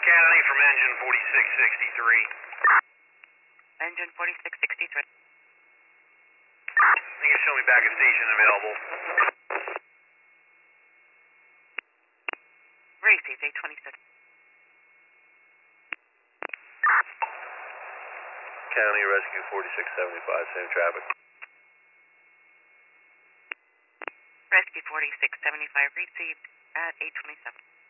County from engine 4663. Engine 4663. You can show me back at station available. Racy, 826. County Rescue 4675, same traffic. Rescue 4675 received at 827.